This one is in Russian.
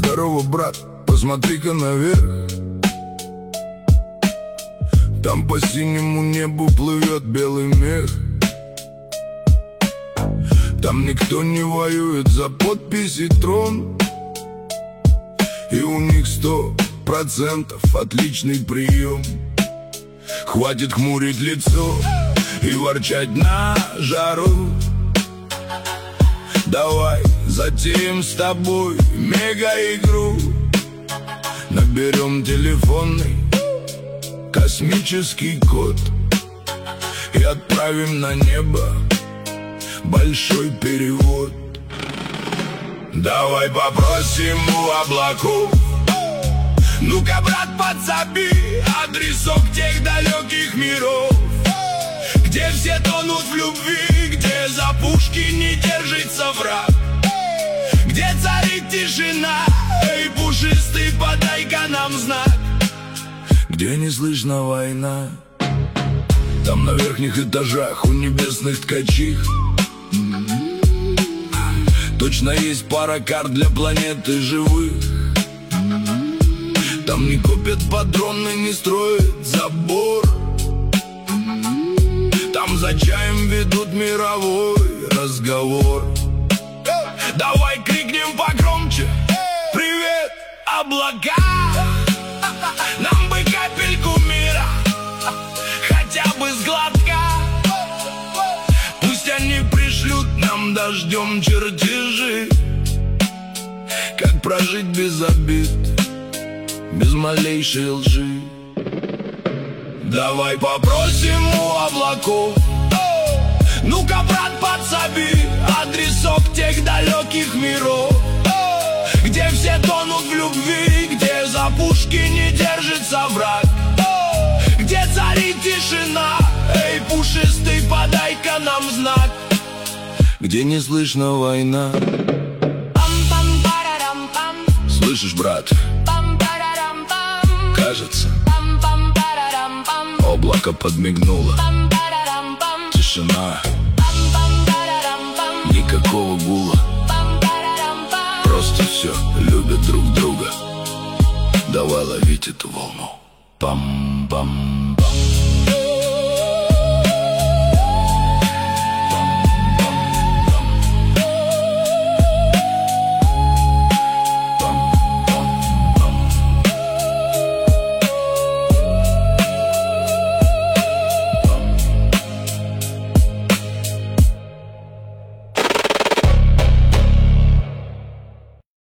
Здорово, брат, посмотри-ка наверх. Там по синему небу плывет белый мех. Там никто не воюет за подпись и трон. И у них 100% отличный прием. Хватит хмурить лицо и ворчать на жару. Давай затеем с тобой мега-игру. Наберем телефонный космический код и отправим на небо большой перевод. Давай попросим у облаков: ну-ка, брат, подсоби адресок тех далеких миров, где все тонут в любви, где за пушки не держится враг, где царит тишина. Эй, пушистый, подай-ка нам знак, где не слышна война. Там на верхних этажах у небесных ткачих точно есть пара карт для планеты живых. Там не копят патроны, не строят забор. Там за чаем ведут мировой разговор. Давай крикнем погромче: привет, облака! Нам бы капельку мира, хотя бы с глотка. Пусть они пришлют нам дождем чертежи, как прожить без обид, без малейшей лжи. Давай попросим у облаков: ну-ка, брат, подсоби адресок тех далеких миров, где все тонут в любви, где за пушки не держится враг, где царит тишина. Эй, пушистый, подай-ка нам знак, где не слышна война. Слышишь, брат? Кажется, облако подмигнуло. Тишина, никакого гула. Просто все любят друг друга. Давай ловить эту волну. Пам-пам.